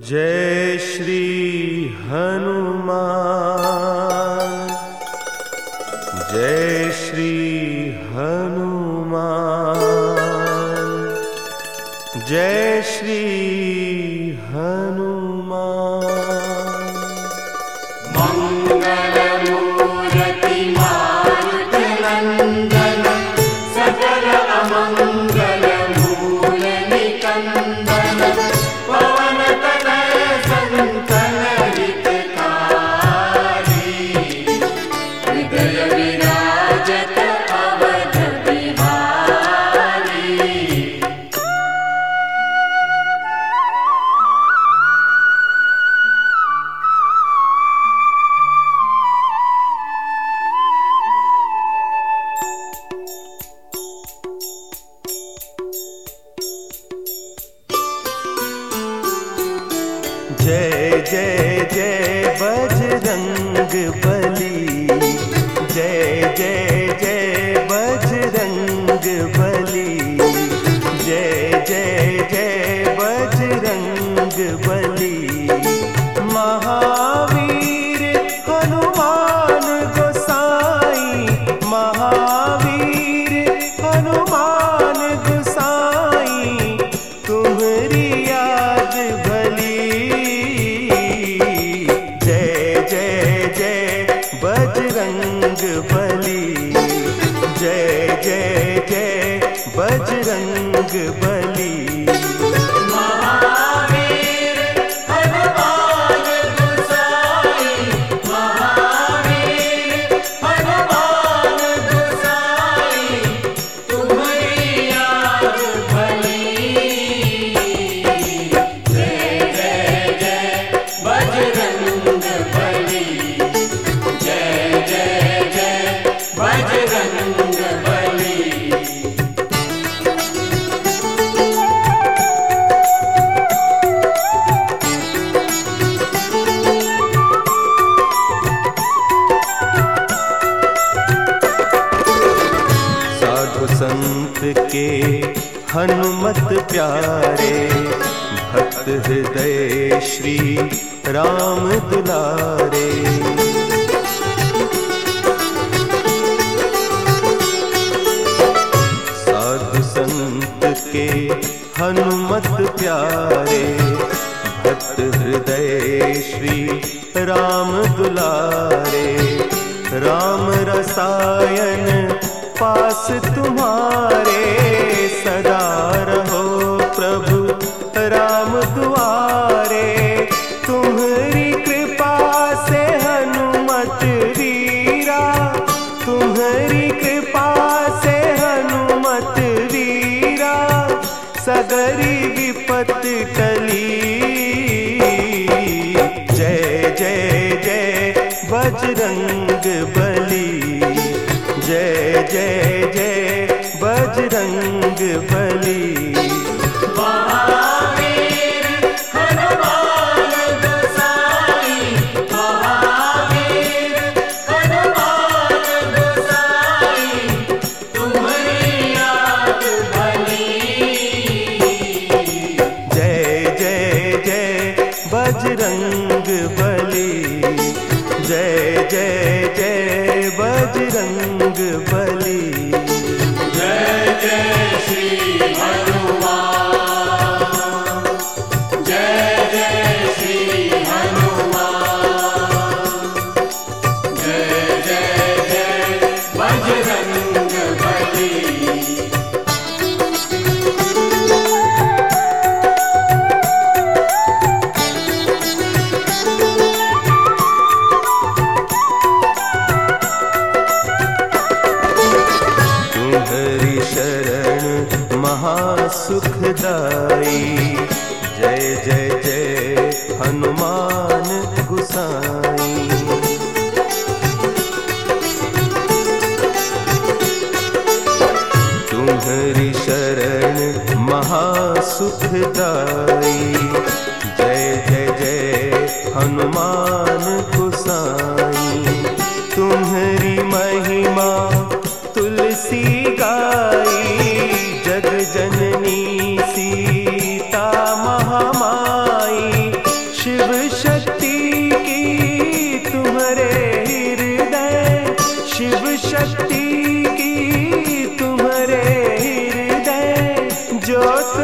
जय श्री हनुमान, जय श्री हनुमान, जय श्री हनुमान। मंगलमूर्ति मारुत नंदन, सकल अमंगल मूल निकंदन, पवन तनय संतन हितकारी, हृदय विराजत अवध बिहारी। जय जय जय बजरंग बली, जय जय जय बजरंग बली, जय जय जय बजरंग बली। महावीर हनुमान गोसाई, महावीर हनुमान गोसाई, तुम्हारी याद भली। बजरंग बली, जय जय जय बजरंग बली। महावीर हनुमान गोसाई, महावीर हनुमान गोसाई, तुम्हारी याद भली। जय जय जय बजरंग बली, जय जय जय बजरंग बली। साधु संत के हनुमत प्यारे, भक्त हृदय श्री राम दुलारे। साधु संत के हनुमत प्यारे, भक्त हृदय श्री राम दुलारे। राम रसायन पास तुम्हारे, सदा रहो प्रभु राम दुआरे। तुम्हारी कृपा से हनुमत वीरा, तुम्हारी कृपा से हनुमत वीरा, सगरी विपत टली। जय जय जय बजरंग बली, जय जय जय बजरंग बली। महावीर हनुमान गोसाई, महावीर हनुमान गोसाई, तुम्हारी याद भली। जय जय जय बजरंग बली, जय जय जय बजरंग बली। जय जय श्री हनुमान, जय जय श्री हनुमान, जय जय जय बजरंग बली। तुम्हारी शरण महासुखदाई, जय जय जय हनुमान गोसाई। तुम्हारी शरण महासुखदाई, जय जय जय हनुमान गोसाई। तुम्हारी महिमा तुलसी गाई, जग जननी सीता महामाई। ज्योत